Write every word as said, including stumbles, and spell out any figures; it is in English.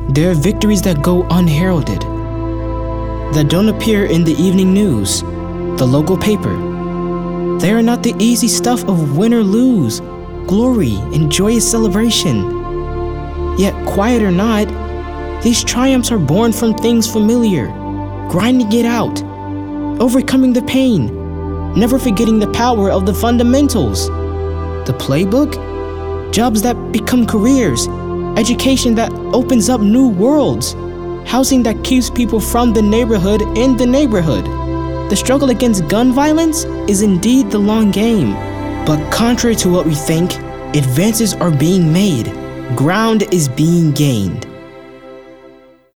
There are victories that go unheralded, that don't appear in the evening news, the local paper. They are not the easy stuff of win or lose, glory and joyous celebration. Yet, quiet or not, these triumphs are born from things familiar, grinding it out, overcoming the pain, never forgetting the power of the fundamentals. The playbook? Jobs that become careers, education that opens up new worlds, housing that keeps people from the neighborhood in the neighborhood. The struggle against gun violence is indeed the long game. But contrary to what we think, advances are being made. Ground is being gained.